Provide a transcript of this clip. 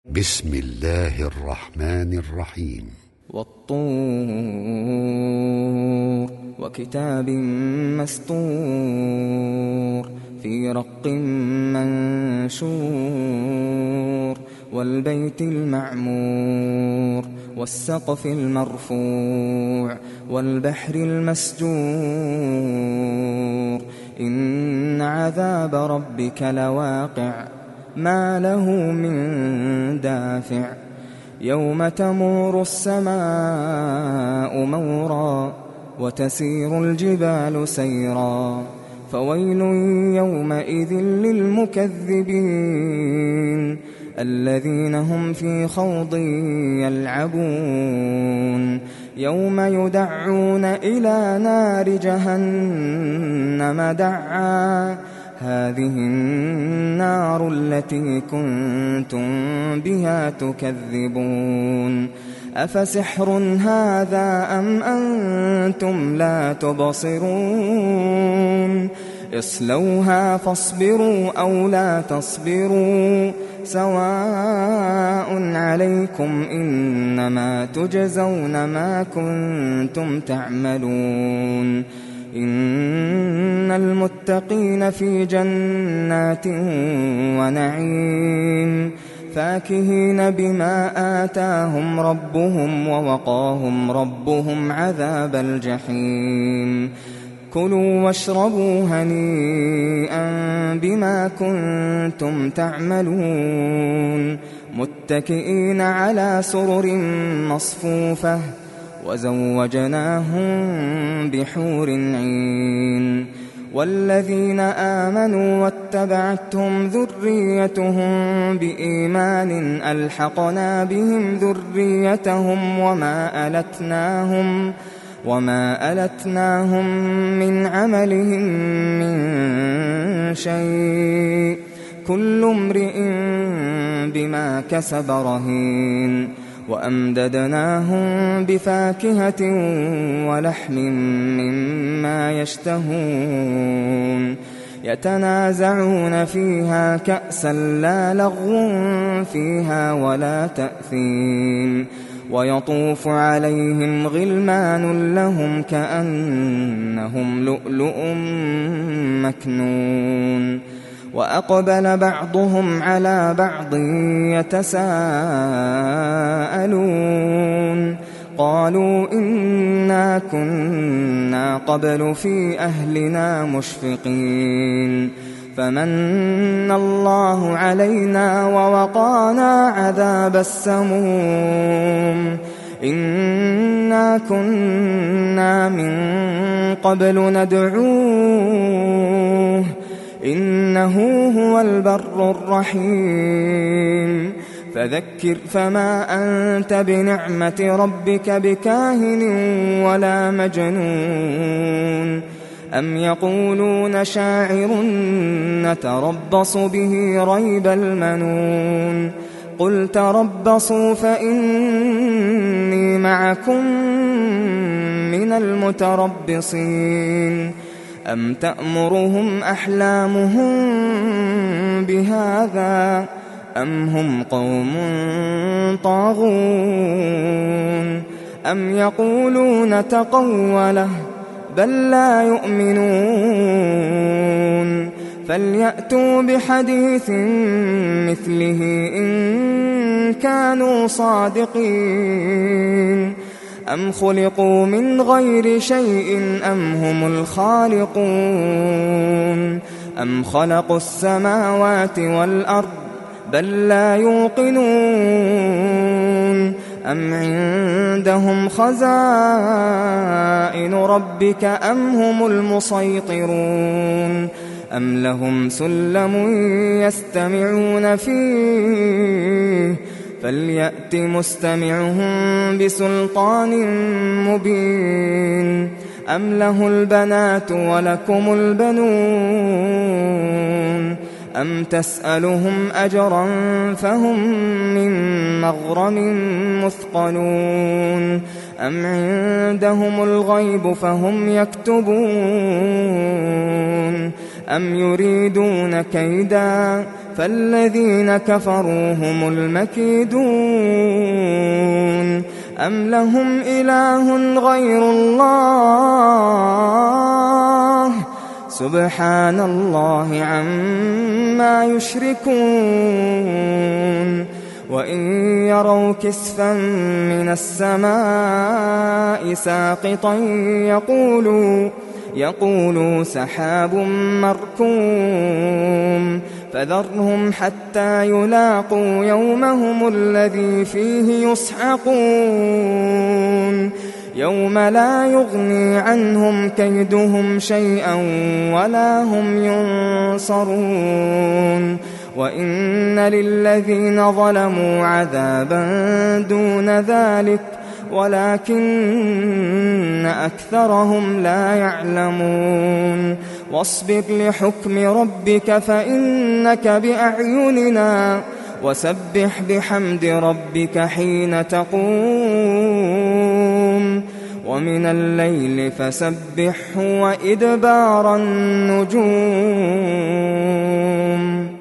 بسم الله الرحمن الرحيم. والطور وكتاب مسطور في رق منشور والبيت المعمور والسقف المرفوع والبحر المسجور إن عذاب ربك لواقع ما له من دافع يوم تمور السماء مورا وتسير الجبال سيرا فويل يومئذ للمكذبين الذين هم في خوض يلعبون يوم يدعون إلى نار جهنم دعا هذه النار التي كنتم بها تكذبون أفسحر هذا أم أنتم لا تبصرون اصلوها فاصبروا أو لا تصبروا سواء عليكم إنما تجزون ما كنتم تعملون إن المتقين في جنات ونعيم فاكهين بما آتاهم ربهم ووقاهم ربهم عذاب الجحيم كلوا واشربوا هنيئا بما كنتم تعملون متكئين على سرر مصفوفة وزوجناهم بحور عين والذين آمنوا واتبعتهم ذريتهم بإيمان ألحقنا بهم ذريتهم وما ألتناهم من عملهم من شيء كل امرئ بما كسب رهين وأمددناهم بفاكهة ولحم مما يشتهون يتنازعون فيها كأسا لا لغو فيها ولا تأثيم ويطوف عليهم غلمان لهم كأنهم لؤلؤ مكنون وأقبل بعضهم على بعض يتساءلون قالوا إنا كنا قبل في أهلنا مشفقين فمن الله علينا ووقانا عذاب السموم إنا كنا من قبل ندعوه إنه هو البر الرحيم فذكر فما أنت بنعمة ربك بكاهن ولا مجنون أم يقولون شاعر نتربص به ريب المنون قل تربصوا فإني معكم من المتربصين أم تأمرهم أحلامهم بهذا أم هم قوم طاغون أم يقولون تقوله بل لا يؤمنون فليأتوا بحديث مثله إن كانوا صادقين أم خلقوا من غير شيء أم هم الخالقون أم خلقوا السماوات والأرض بل لا يوقنون أم عندهم خزائن ربك أم هم المسيطرون أم لهم سلم يستمعون فيه فليأت مستمعهم بسلطان مبين أم له البنات ولكم البنون أم تسألهم أجرا فهم من مغرم مثقلون أم عندهم الغيب فهم يكتبون أم يريدون كيدا فالذين كفروا هم المكيدون أم لهم إله غير الله سبحان الله عما يشركون وإن يروا كسفا من السماء ساقطا يقولوا سحاب مركوم فذرهم حتى يلاقوا يومهم الذي فيه يصعقون يوم لا يغني عنهم كيدهم شيئا ولا هم ينصرون وإن للذين ظلموا عذابا دون ذلك ولكن أكثرهم لا يعلمون واصبر لحكم ربك فإنك بأعيننا وسبح بحمد ربك حين تقوم ومن الليل فسبحه وإدبار النجوم